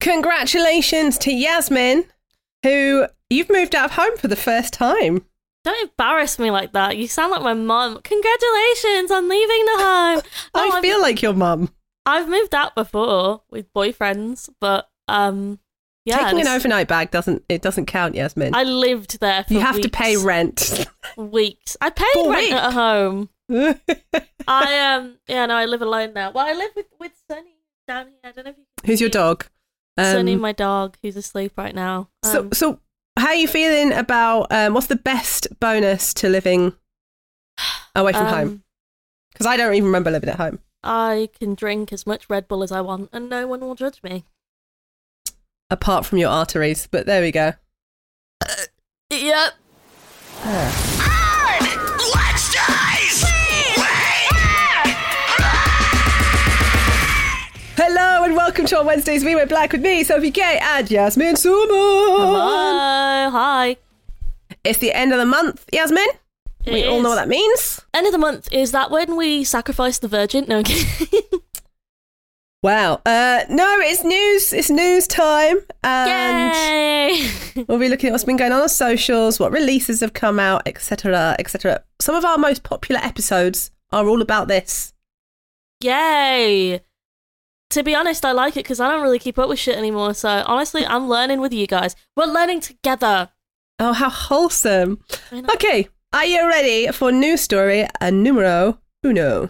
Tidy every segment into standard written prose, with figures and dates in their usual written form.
Congratulations to Yasmin, who you've moved out of home for the first time. Don't embarrass me like that. You sound like my mum. Congratulations on leaving the home. No, I feel like your mum. I've moved out before with boyfriends, but yeah. Taking an overnight bag doesn't count, Yasmin. I lived there for You have weeks. to pay rent. Weeks. I paid For rent week? at home. I live alone now. Well, I live with Sunny down here. I don't know if you can Who's your see dog? Sunny, my dog, who's asleep right now. So how are you feeling about what's the best bonus to living away from home? Because I don't even remember living at home. I can drink as much Red Bull as I want and no one will judge me. Apart from your arteries, but there we go. Yep. Let's dice! Hello and welcome to our Wednesdays We Wear Black with me, Sophie K and Yasmin Suman. Hello. Hi. It's the end of the month, Yasmin. We all know what that means. End of the month, is that when we sacrifice the virgin? No, I'm kidding. Wow. No, it's news. It's news time. And Yay! we'll be looking at what's been going on socials, what releases have come out, etc., etc. Some of our most popular episodes are all about this. Yay! To be honest, I like it because I don't really keep up with shit anymore. So honestly, I'm learning with you guys. We're learning together. Oh, how wholesome. I know. Okay, are you ready for news story numero uno?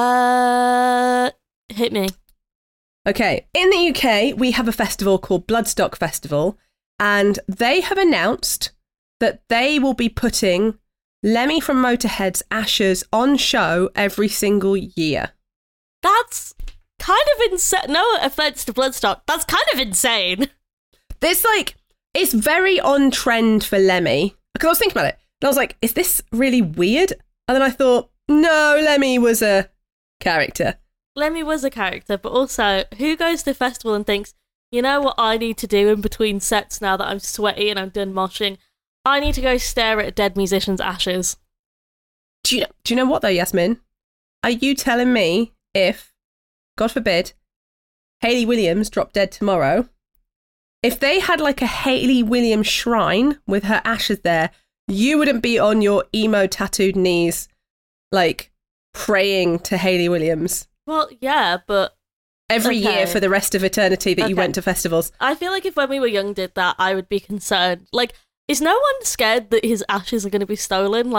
Hit me. Okay, in the UK, we have a festival called Bloodstock Festival, and they have announced that they will be putting Lemmy from Motorhead's ashes on show every single year. That's kind of insane. No offense to Bloodstock. That's kind of insane. This, it's very on trend for Lemmy. Because I was thinking about it, and I was like, is this really weird? And then I thought, no, Lemmy was a character. Lemmy was a character, but also, who goes to a festival and thinks, you know what I need to do in between sets now that I'm sweaty and I'm done moshing? I need to go stare at a dead musician's ashes. Do you know what though, Yasmin? Are you telling me if, God forbid, Hayley Williams dropped dead tomorrow, if they had a Hayley Williams shrine with her ashes there, you wouldn't be on your emo tattooed knees, praying to Hayley Williams? Well, yeah, but Every Okay. year for the rest of eternity that you Okay. went to festivals. I feel like if when we were young did that, I would be concerned. Is no one scared that his ashes are going to be stolen?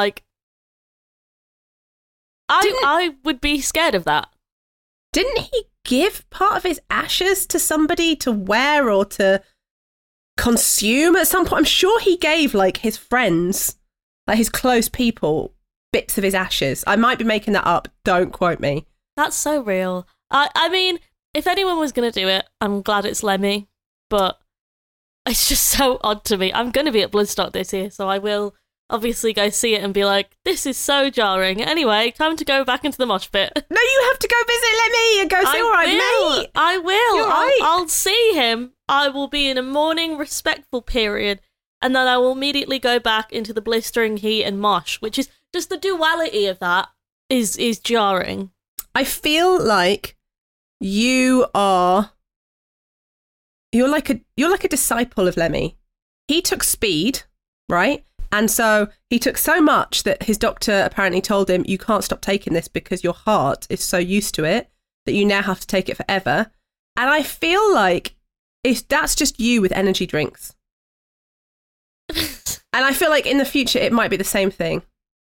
I would be scared of that. Didn't he give part of his ashes to somebody to wear or to consume at some point? I'm sure he gave his friends, his close people, bits of his ashes. I might be making that up. Don't quote me. That's so real. I mean, if anyone was going to do it, I'm glad it's Lemmy, but it's just so odd to me. I'm going to be at Bloodstock this year, so I will obviously go see it and be like, this is so jarring. Anyway, time to go back into the mosh pit. No, you have to go visit Lemmy and go say, all right, mate. I will. You're right. I'll see him. I will be in a mourning, respectful period, and then I will immediately go back into the blistering heat and mosh, which is just the duality of that is jarring. I feel like you're like a disciple of Lemmy. He took speed, right? And so he took so much that his doctor apparently told him, you can't stop taking this because your heart is so used to it that you now have to take it forever. And I feel like that's just you with energy drinks. And I feel like in the future it might be the same thing.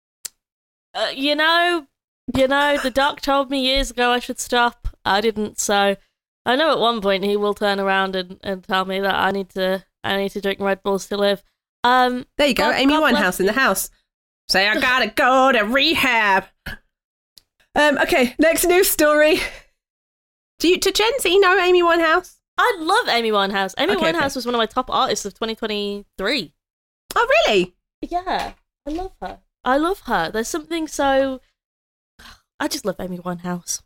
The doc told me years ago I should stop. I didn't, so I know at one point he will turn around and tell me that I need to drink Red Bulls to live. There you go, Amy God bless Winehouse in the you. house. Say, I gotta go to rehab. Okay, next news story. To Gen Z know Amy Winehouse? I love Amy Winehouse. Amy Okay, Winehouse okay. was one of my top artists of 2023. Oh, really? Yeah, I love her. There's something so... I just love Amy Winehouse.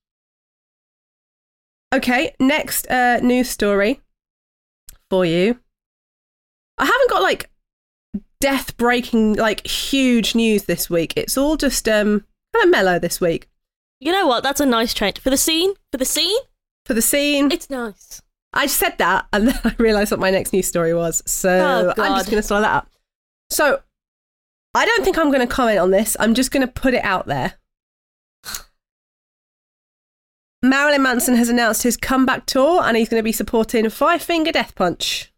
Okay, next news story for you. I haven't got death-breaking, huge news this week. It's all just kind of mellow this week. You know what? That's a nice change. For the scene, For the scene, it's nice. I said that, and then I realised what my next news story was. So I'm just going to swallow that up. So I don't think I'm going to comment on this. I'm just going to put it out there. Marilyn Manson has announced his comeback tour, and he's going to be supporting Five Finger Death Punch.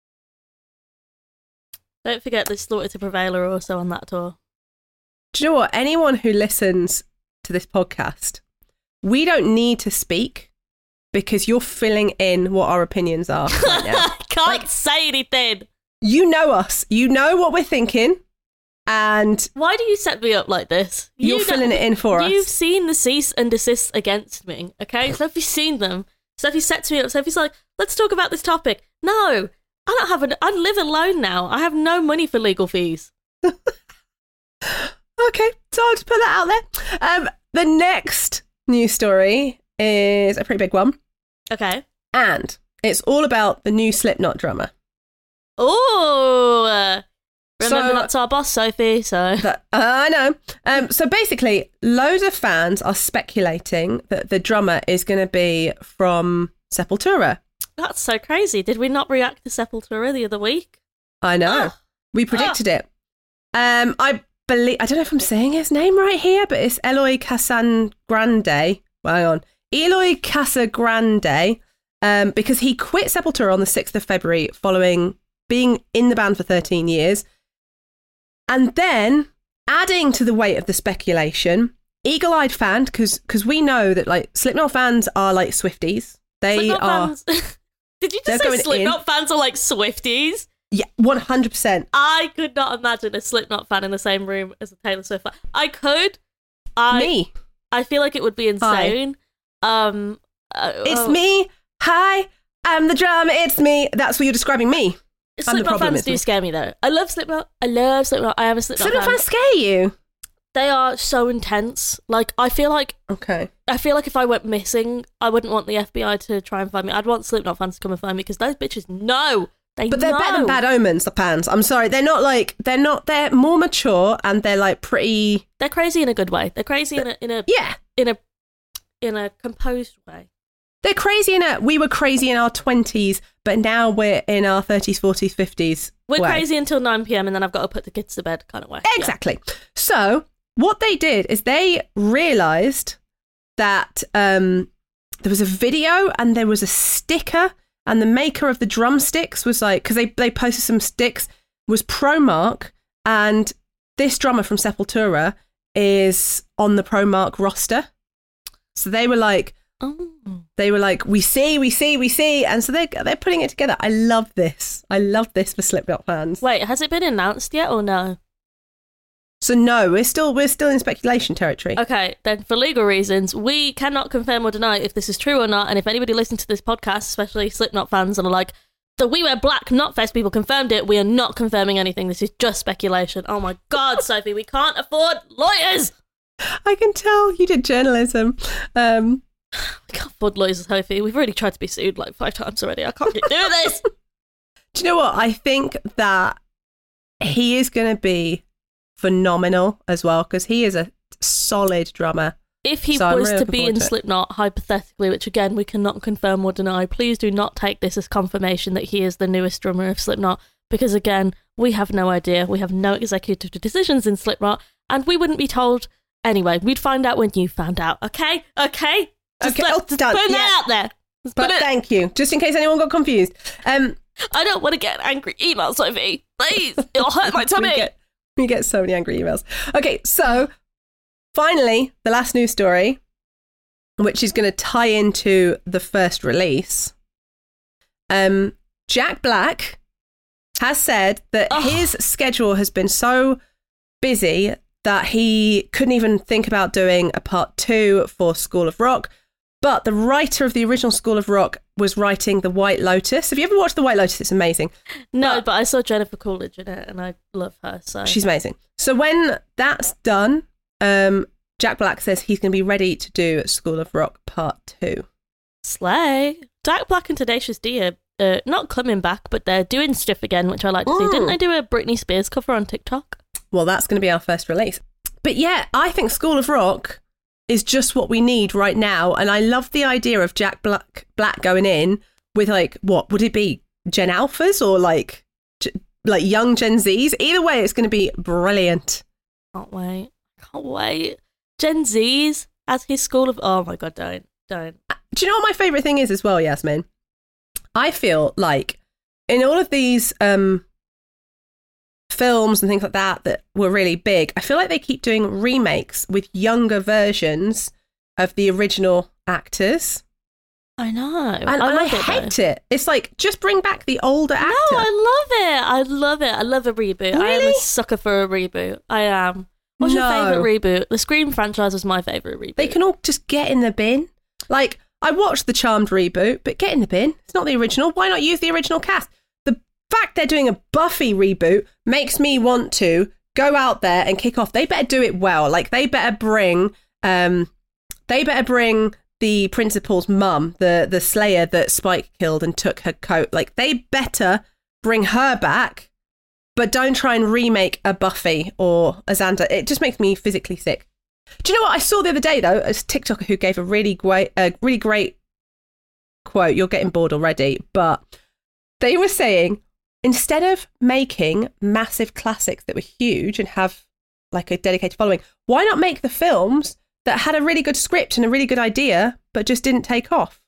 Don't forget the Slaughter to Prevail are also on that tour. Do you know what? Anyone who listens to this podcast, we don't need to speak because you're filling in what our opinions are right now. Can't say anything. You know us. You know what we're thinking. And why do you set me up like this? You're filling it in for us. You've seen the cease and desist against me, okay? Sophie's seen them. Sophie sets me up. Sophie's like, let's talk about this topic. No, I live alone now. I have no money for legal fees. Okay, so I'll just put that out there. The next news story is a pretty big one. Okay. And it's all about the new Slipknot drummer. Oh, remember that's our boss, Sophie. So I know. So basically, loads of fans are speculating that the drummer is going to be from Sepultura. That's so crazy. Did we not react to Sepultura the other week? I know. We predicted it. I don't know if I'm saying his name right here, but it's Eloy Casagrande. Well, hang on. Eloy Casagrande, because he quit Sepultura on the 6th of February following being in the band for 13 years. And then, adding to the weight of the speculation, eagle-eyed fan, because we know that like Slipknot fans are like Swifties. They are. Did you just say Slipknot fans are like Swifties? Yeah, 100%. I could not imagine a Slipknot fan in the same room as a Taylor Swift fan. I could. Me. I feel like it would be insane. It's me. Hi, I'm the drummer. It's me. That's what you're describing me. Slipknot fans do scare me though. I love Slipknot. I love Slipknot. I am a Slipknot fan. Slipknot fans scare you? They are so intense. Like, I feel like if I went missing, I wouldn't want the FBI to try and find me. I'd want Slipknot fans to come and find me because those bitches know. But they're better than Bad Omens, the fans. I'm sorry. They're more mature and they're like pretty. They're crazy in a good way. They're crazy in a composed way. They're crazy we were crazy in our 20s, but now we're in our 30s, 40s, 50s. We're crazy until 9 p.m. and then I've got to put the kids to bed kind of way. Exactly. Yeah. So what they did is they realised that there was a video and there was a sticker, and the maker of the drumsticks was like, because they posted some sticks, was Promark, and this drummer from Sepultura is on the Promark roster. So they were like, we see, and so they're putting it together. I love this for Slipknot fans. Wait, has it been announced yet or no? So no, we're still in speculation territory. Okay, then for legal reasons, we cannot confirm or deny if this is true or not. And if anybody listening to this podcast, especially Slipknot fans, and are like, the We Wear Black Knotfest people confirmed it, we are not confirming anything. This is just speculation. Oh my God, Sophie, we can't afford lawyers. I can tell you did journalism. We can't afford lawyers, Sophie. We've already tried to be sued like 5 times already. I can't keep doing this. Do you know what? I think that he is going to be phenomenal as well, because he is a solid drummer. If he was to be in Slipknot, hypothetically, which again we cannot confirm or deny, please do not take this as confirmation that he is the newest drummer of Slipknot, because again, we have no idea. We have no executive decisions in Slipknot, and we wouldn't be told anyway. We'd find out when you found out. Okay? Just put that out there. But thank you. Just in case anyone got confused. I don't want to get an angry email, Sophie. Please. It'll hurt my tummy. We get so many angry emails. Okay, so finally, the last news story, which is going to tie into the first release. Jack Black has said that his schedule has been so busy that he couldn't even think about doing a part 2 for School of Rock. But the writer of the original School of Rock was writing The White Lotus. Have you ever watched The White Lotus? It's amazing. No, but I saw Jennifer Coolidge in it and I love her. So she's amazing. So when that's done, Jack Black says he's going to be ready to do School of Rock part 2. Slay. Jack Black and Tenacious D are not coming back, but they're doing stuff again, which I like to see. Didn't they do a Britney Spears cover on TikTok? Well, that's going to be our first release. But yeah, I think School of Rock is just what we need right now. And I love the idea of Jack Black going in with like, what would it be? Gen Alphas or like young Gen Zs? Either way, it's going to be brilliant. Can't wait. Gen Zs as his school of... Oh my God, don't. Do you know what my favourite thing is as well, Yasmin? I feel like in all of these films and things like that were really big, I feel like they keep doing remakes with younger versions of the original actors. I know. And I hate it. It's like, just bring back the older actor. No, I love it. I love a reboot. Really? I am a sucker for a reboot. I am. What's your favourite reboot? The Scream franchise was my favourite reboot. They can all just get in the bin. Like, I watched the Charmed reboot, but get in the bin. It's not the original. Why not use the original cast? The fact they're doing a Buffy reboot makes me want to go out there and kick off. They better do it well. Like, they better bring the principal's mum, the Slayer that Spike killed and took her coat. Like, they better bring her back, but don't try and remake a Buffy or a Xander. It just makes me physically sick. Do you know what I saw the other day, though? A TikToker who gave a really great quote. You're getting bored already, but they were saying, instead of making massive classics that were huge and have like a dedicated following, why not make the films that had a really good script and a really good idea, but just didn't take off?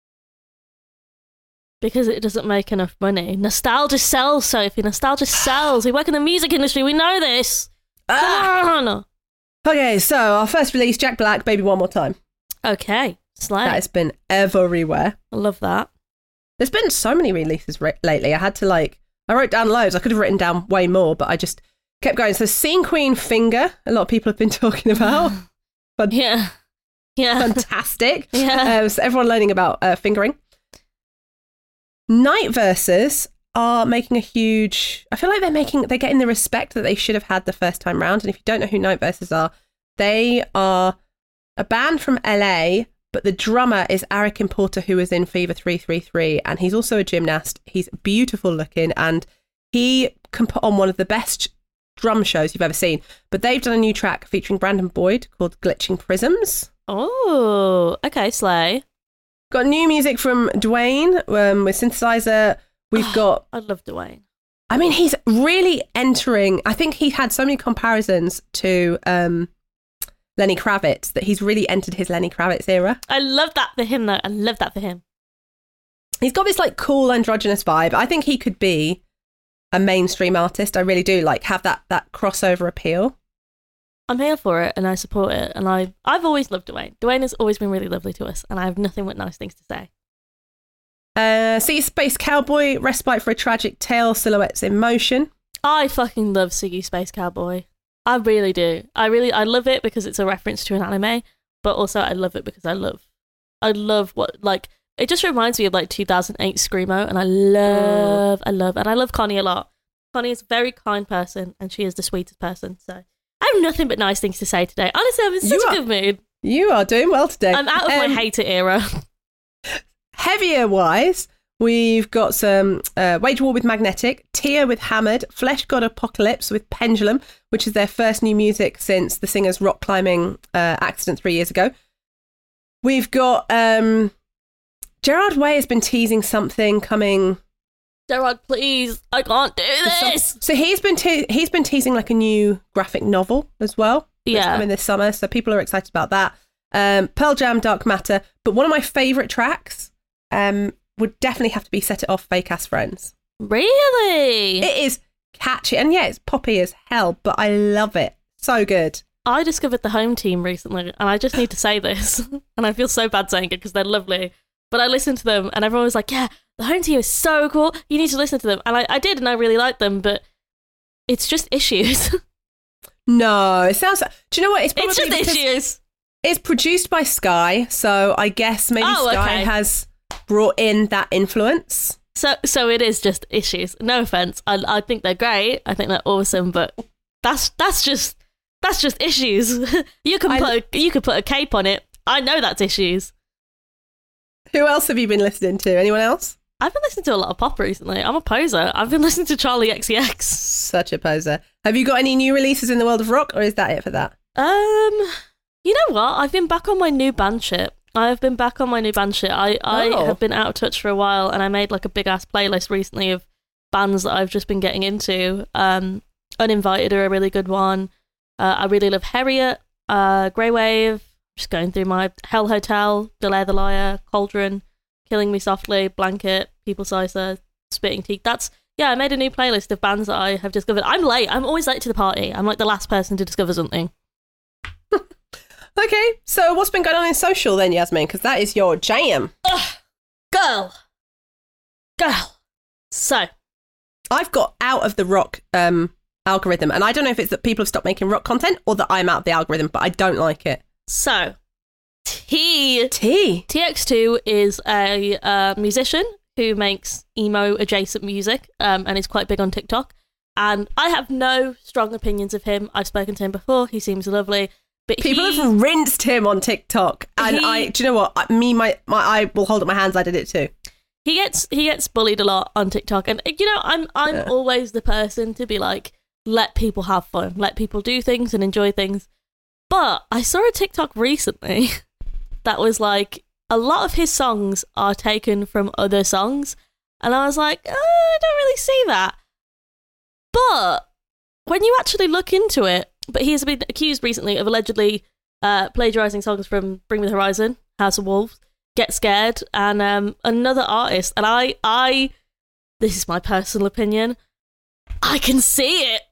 Because it doesn't make enough money. Nostalgia sells, Sophie. Nostalgia sells. We work in the music industry. We know this. Come on. Okay, so our first release, Jack Black, Baby One More Time. Okay, slay. That has been everywhere. I love that. There's been so many releases lately. I wrote down loads. I could have written down way more, but I just kept going. So Scene Queen Finger, a lot of people have been talking about. Yeah. Fantastic. Yeah. So everyone learning about fingering. Night Verses are making a huge... I feel like they're getting the respect that they should have had the first time round. And if you don't know who Night Verses are, they are a band from LA, but the drummer is Arik Porter, who was in Fever 333, and he's also a gymnast. He's beautiful looking, and he can put on one of the best drum shows you've ever seen. But they've done a new track featuring Brandon Boyd called Glitching Prisms. Oh, okay, slay. Got new music from Dwayne with synthesizer. We've got... I love Dwayne. I mean, he's really entering... I think he had so many comparisons to Lenny Kravitz that he's really entered his Lenny Kravitz era. I love that for him, though. I love that for him. He's got this, like, cool androgynous vibe. I think he could be a mainstream artist. I really do, like, have that crossover appeal. I'm here for it, and I support it. And I've always loved Dwayne. Dwayne has always been really lovely to us, and I have nothing but nice things to say. Sea Space Cowboy, Respite for a Tragic Tale, Silhouettes in Motion. I fucking love Siggy Space Cowboy. I really do. I love it because it's a reference to an anime, but also I love it because I love what, like, it just reminds me of like 2008 Screamo, and I love Connie a lot. Connie is a very kind person, and she is the sweetest person, so I have nothing but nice things to say today. Honestly, I'm in such a good mood. You are doing well today. I'm out of my hater era. Heavier wise, we've got some Wage War with Magnetic, Tia with Hammered, Flesh God Apocalypse with Pendulum, which is their first new music since the singer's rock climbing accident 3 years ago. We've got Gerard Way has been teasing something coming. Gerard, please, I can't do this. So he's been teasing like a new graphic novel as well. That's coming this summer, so people are excited about that. Pearl Jam, Dark Matter, but one of my favourite tracks would definitely have to be Set It Off, Fake Ass Friends. Really? It is catchy, and yeah, it's poppy as hell, but I love it. So good. I discovered the Home Team recently, and I just need to say this, and I feel so bad saying it because they're lovely, but I listened to them, and everyone was like, yeah, the Home Team is so cool, you need to listen to them, and I did, and I really liked them, but it's just Issues. No, it sounds... Do you know what? It's just Issues. It's produced by Sky, so I guess maybe Sky has brought in that influence. So it is just Issues. No offense, I think they're great. I think they're awesome, but that's just Issues. You could put a cape on it. I know that's Issues. Who else have you been listening to? Anyone else? I've been listening to a lot of pop recently. I'm a poser. I've been listening to Charlie XCX. Such a poser. Have you got any new releases in the world of rock, or is that it for that? You know what? I've been back on my new band ship. I have been back on my new band shit. I Oh. have been out of touch for a while, and I made like a big ass playlist recently of bands that I've just been getting into. Uninvited are a really good one. I really love Harriet, Grey Wave. Just going through my Hell Hotel, Delay the Liar, Cauldron, Killing Me Softly, Blanket, People Sizer, Spitting Teeth. I made a new playlist of bands that I have discovered. I'm late. I'm always late to the party. I'm like the last person to discover something. Okay, so what's been going on in social then, Yasmin? Because that is your jam. Girl. So, I've got out of the rock algorithm, and I don't know if it's that people have stopped making rock content or that I'm out of the algorithm, but I don't like it. So, T. TX2 is a musician who makes emo adjacent music and is quite big on TikTok. And I have no strong opinions of him. I've spoken to him before. He seems lovely. But People have rinsed him on TikTok, and do you know what? I will hold up my hands. I did it too. He gets bullied a lot on TikTok, and you know I'm always the person to be like, let people have fun, let people do things and enjoy things. But I saw a TikTok recently that was like a lot of his songs are taken from other songs, and I was like, I don't really see that. But when you actually look into it, but he has been accused recently of allegedly plagiarising songs from Bring Me the Horizon, House of Wolves, Get Scared, and another artist. And I, this is my personal opinion, I can see it.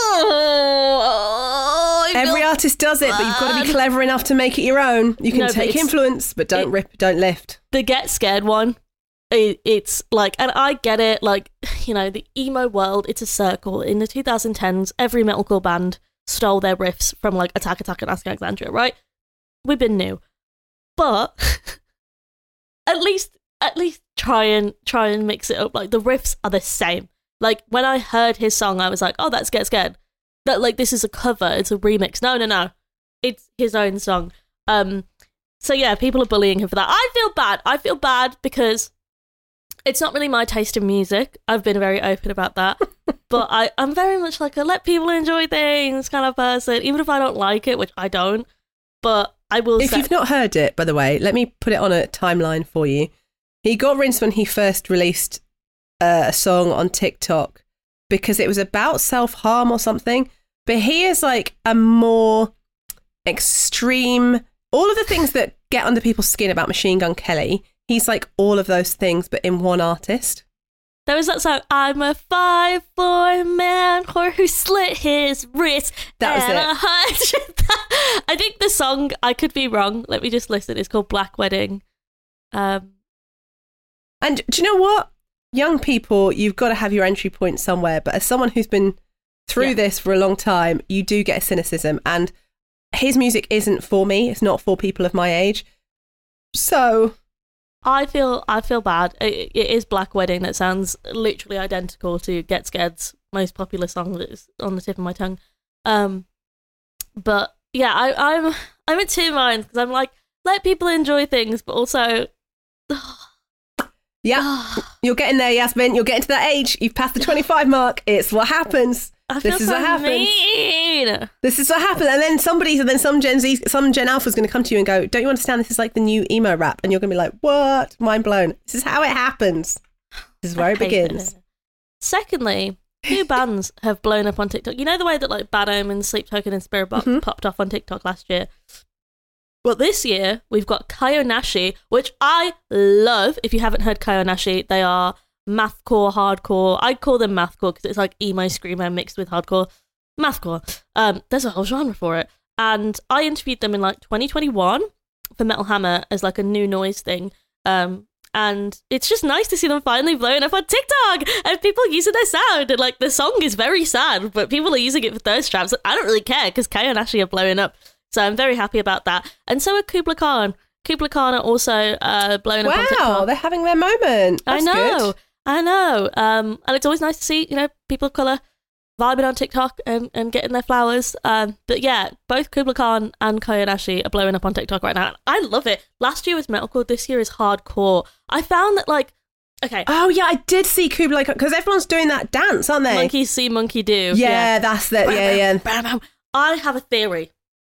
Every artist does it, but you've got to be clever enough to make it your own. You can take influence, but don't lift. The Get Scared one, it's like, and I get it, like, you know, the emo world, it's a circle. In the 2010s, every metalcore band stole their riffs from like Attack and Ask Alexandria, right? We've been new. But at least try and mix it up. Like, the riffs are the same. Like, when I heard his song, I was like, oh, that's Get Scared. That, like, this is a cover, it's a remix. No. It's his own song. So yeah, people are bullying him for that. I feel bad because it's not really my taste in music. I've been very open about that. But I'm very much like a let people enjoy things kind of person, even if I don't like it, which I don't. But I will If you've not heard it, by the way, let me put it on a timeline for you. He got rinsed when he first released a song on TikTok because it was about self-harm or something. But he is like a more extreme, all of the things that get under people's skin about Machine Gun Kelly. He's like all of those things, but in one artist. There was that song, I'm a 5'4" man who slit his wrist. That was it. I think the song, I could be wrong, let me just listen, it's called Black Wedding. And do you know what? Young people, you've got to have your entry point somewhere. But as someone who's been through this for a long time, you do get a cynicism. And his music isn't for me. It's not for people of my age. So I feel bad. It is Black Wedding that sounds literally identical to Get Scared's most popular song that is on the tip of my tongue. But yeah, I'm at two minds because I'm like, let people enjoy things, but also yeah, you're getting there, Yasmin. You're getting to that age. You've passed the 25 mark. It's what happens. This is what happens. Mean. This is what happens. And then some Gen Z, some Gen Alpha is going to come to you and go, don't you understand this is like the new emo rap? And you're going to be like, what? Mind blown. This is how it happens. This is where it begins. Secondly, two bands have blown up on TikTok. You know the way that like Bad Omens, Sleep Token and Spirit Box popped off on TikTok last year? Well, this year, we've got Kayonashi, which I love. If you haven't heard Kayonashi, they are mathcore, hardcore. I'd call them mathcore because it's like emo screamo mixed with hardcore. Mathcore. There's a whole genre for it. And I interviewed them in like 2021 for Metal Hammer as like a new noise thing. And it's just nice to see them finally blowing up on TikTok and people using their sound. And like the song is very sad, but people are using it for thirst traps. I don't really care because Kayonashi are blowing up. So I'm very happy about that. And so are Kubla Khan. Kubla Khan are also blowing up on TikTok. Wow, they're having their moment. That's good. I know. And it's always nice to see, you know, people of colour vibing on TikTok and getting their flowers. But yeah, both Kubla Khan and Kayonashi are blowing up on TikTok right now. I love it. Last year was metalcore, this year is hardcore. I found that like, okay. Oh yeah, I did see Kubla Khan because everyone's doing that dance, aren't they? Monkey see, monkey do. Yeah, that's that. Yeah. I have a theory.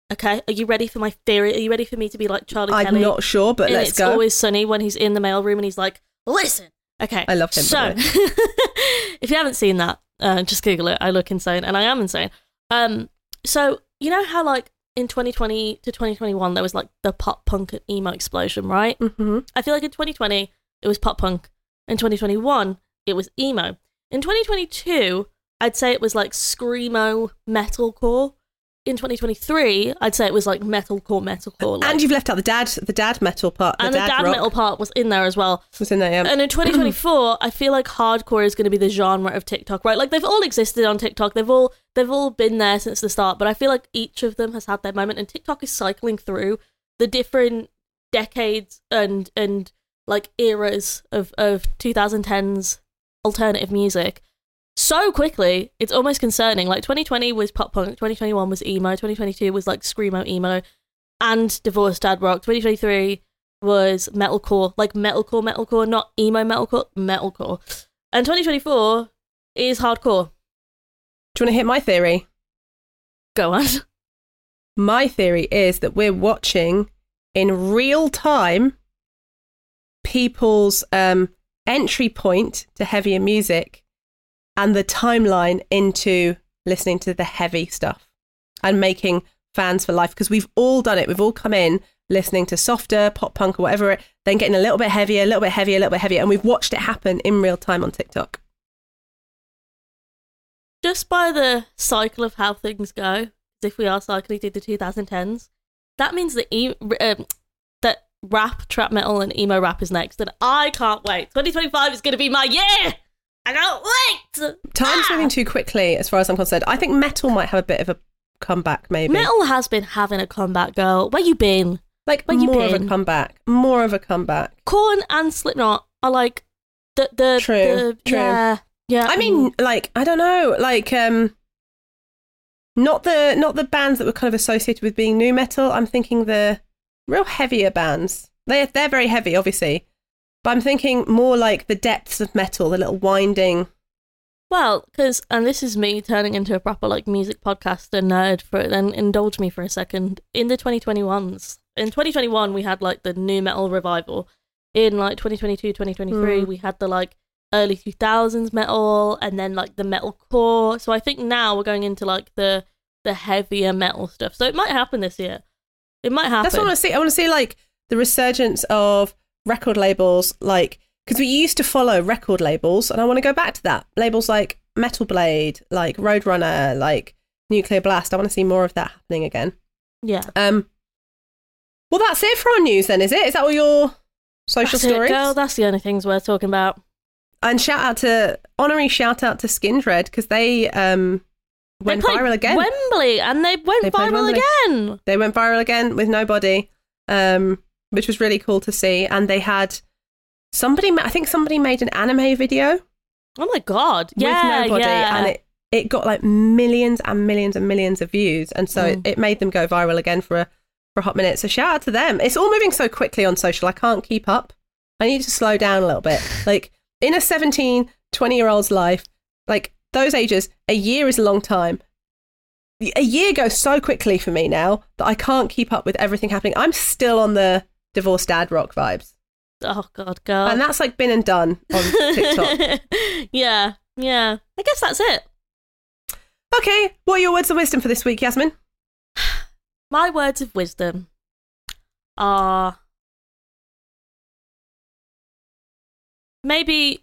Okay, are you ready for my theory? Are you ready for me to be like Charlie I'm Kelly? not sure, but let's It's go. Always Sunny when he's in the mailroom and he's like, listen. Okay. I love him. So, if you haven't seen that, just Google it. I look insane, and I am insane. So, you know how like in 2020 to 2021, there was like the pop punk and emo explosion, right? Mm-hmm. I feel like in 2020, it was pop punk. In 2021, it was emo. In 2022, I'd say it was like screamo metalcore. In 2023, I'd say it was like metalcore. Like, And you've left out the dad metal part. and the dad rock metal part was in there as well. was in there, yeah. And in 2024, I feel like hardcore is going to be the genre of TikTok, right? Like they've all existed on TikTok. They've all been there since the start, but I feel like each of them has had their moment, and TikTok is cycling through the different decades and like eras of 2010s alternative music so quickly. It's almost concerning. Like 2020 was pop punk, 2021 was emo, 2022 was like screamo emo and divorced dad rock, 2023 was metalcore, like metalcore, not emo metalcore. And 2024 is hardcore. Do you want to hit my theory? Go on. My theory is that we're watching in real time people's entry point to heavier music and the timeline into listening to the heavy stuff and making fans for life, because we've all done it. We've all come in listening to softer pop punk or whatever, then getting a little bit heavier, and we've watched it happen in real time on TikTok. Just by the cycle of how things go, if we are cycling through the 2010s, that means that that rap, trap metal, and emo rap is next, and I can't wait. 2025 is going to be my year. I can't wait. Time's moving too quickly, as far as I'm concerned. I think metal might have a bit of a comeback, maybe. Metal has been having a comeback, girl. Where you been? Like Where you more of a been? comeback. More of a comeback. Korn and Slipknot are like the True. Yeah. I mean, like, I don't know, like not the bands that were kind of associated with being new metal. I'm thinking the real heavier bands. They're very heavy, obviously. But I'm thinking more like the depths of metal, the little winding. Well, because, and this is me turning into a proper like music podcaster nerd for it, then indulge me for a second. In the 2021s, in 2021, we had like the new metal revival. In like 2022, 2023, we had the like early 2000s metal, and then like the metalcore. So I think now we're going into like the heavier metal stuff. So it might happen this year. It might happen. That's what I want to see. I want to see like the resurgence of record labels, like, because we used to follow record labels, and I want to go back to that. Labels like Metal Blade, like Roadrunner, like Nuclear Blast. I want to see more of that happening again. Yeah. Well, that's it for our news then, is it? Is that all your social That's it, stories? girl. That's the only things we're talking about. And honorary shout out to Skindred, because they went played viral again. Wembley, and they went They played viral Wembley. again. They went viral again with Nobody, which was really cool to see. And they had I think somebody made an anime video Oh my god! Yeah, with Nobody, yeah. and it got like millions and millions and millions of views, and so it made them go viral again for a hot minute. So shout out to them. It's all moving so quickly on social. I can't keep up. I need to slow down a little bit. Like in a 17, 20-year-old's life, like those ages, a year is a long time. A year goes so quickly for me now that I can't keep up with everything happening. I'm still on the divorced dad rock vibes. Oh god, girl. And that's like been and done on TikTok. yeah. I guess that's it. Okay, what are your words of wisdom for this week, Yasmin? My words of wisdom are maybe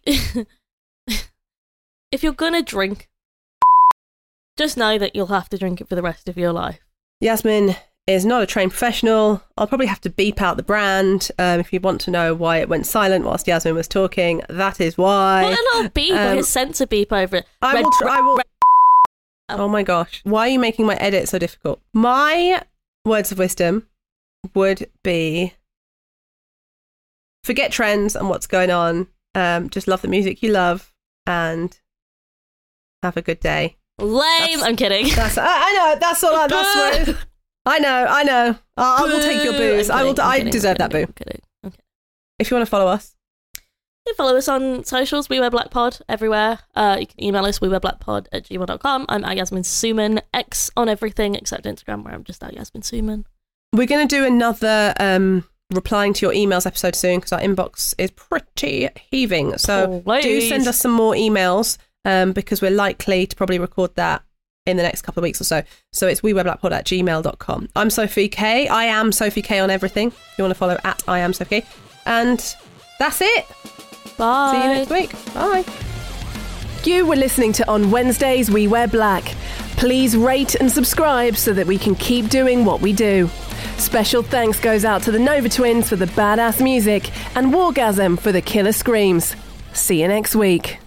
if you're gonna drink, just know that you'll have to drink it for the rest of your life. Yasmin is not a trained professional. I'll probably have to beep out the brand. If you want to know why it went silent whilst Yasmin was talking, that is why. Put a little beep, like a sensor beep over it. I will. Oh my gosh. Why are you making my edit so difficult? My words of wisdom would be forget trends and what's going on. Just love the music you love and have a good day. Lame. I'm kidding. I know. That's all. That's what. I know. I will take your booze. I deserve that boo. I'm kidding. If you want to follow us, You can follow us on socials, We Wear Black Pod, everywhere. You can email us, wewearblackpod@gmail.com. I'm at Yasmin Suman, X on everything except Instagram, where I'm just at Yasmin Suman. We're going to do another replying to your emails episode soon, because our inbox is pretty heaving. So do send us some more emails, because we're likely to probably record that in the next couple of weeks or so. So it's wewearblackpod@gmail.com. I'm Sophie K. I am Sophie K on everything. If you want to follow at I am Sophie K. And that's it. Bye. See you next week. Bye. You were listening to On Wednesdays We Wear Black. Please rate and subscribe so that we can keep doing what we do. Special thanks goes out to the Nova Twins for the badass music and Wargasm for the killer screams. See you next week.